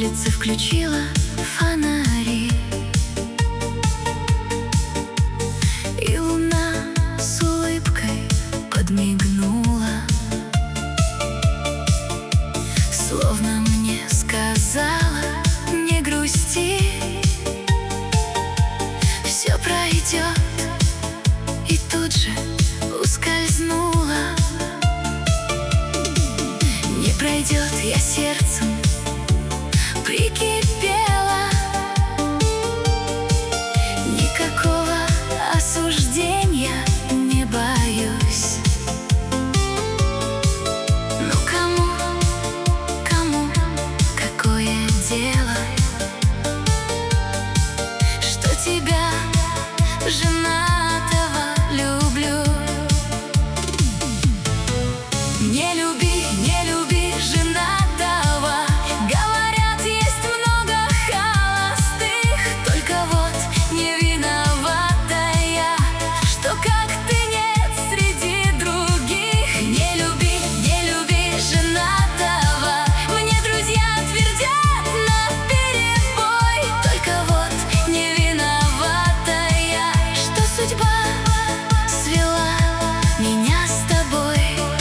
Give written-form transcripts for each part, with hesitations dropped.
улице включила фонари, и луна с улыбкой подмигнула, словно мне сказала: не грусти, все пройдет. И тут же ускользнула. Не пройдет, я сердцем прикипела. Никакого осуждения не боюсь. Ну кому какое дело, что тебя, женатого, люблю. Не люби женатого. Говорят, есть много холостых, только вот не виновата я, что как ты нет среди других. Не люби женатого. Мне друзья твердят наперебой, только вот не виновата я, что судьба свела меня с тобой.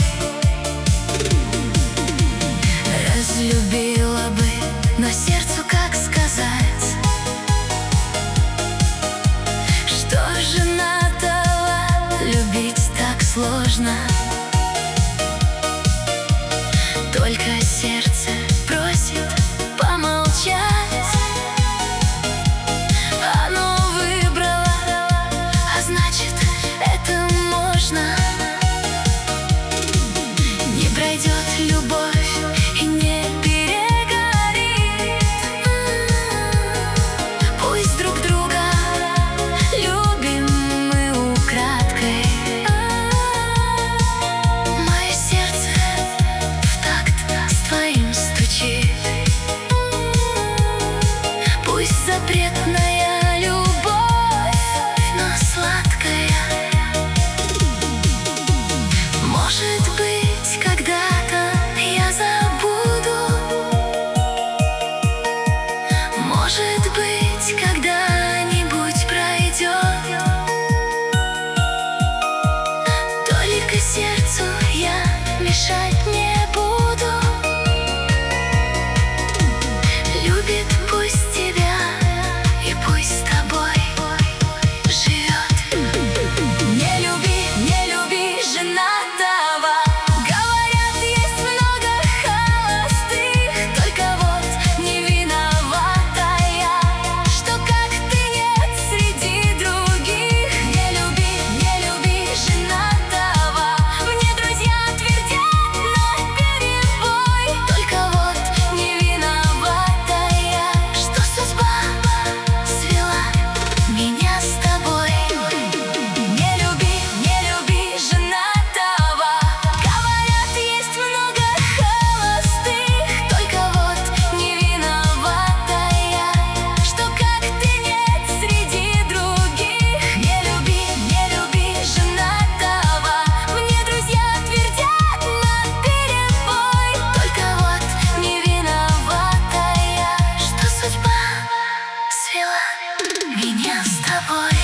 Разлюбила бы, но сердцу как сказать, что женатого любить так сложно. Только сердце просит помолчать. Оно выбрало, а значит, это можно. Не пройдет любовь и не перегорит. Пусть друг друга любим мы украдкой. Мое сердце в такт с твоим стучит. Пусть запретная любовь, но сладкая. Может быть, когда-то я забуду. Может быть, когда-нибудь пройдет. Только сердцу я мешать не буду. Любит пусть тебя и пусть с тобой живет. Не люби женатого. Говорят, есть много холостых, только вот не виновата я, что как ты нет среди других. Не люби женатого. Мне друзья твердят наперебой, только вот не виновата я, что судьба свела меня с тобой. Не люби женатого. Говорят, есть много холостых, только вот не виновата я, что как ты нет среди других. Не люби женатого. Мне друзья твердят наперебой, только вот не виновата я, что судьба свела меня с тобой.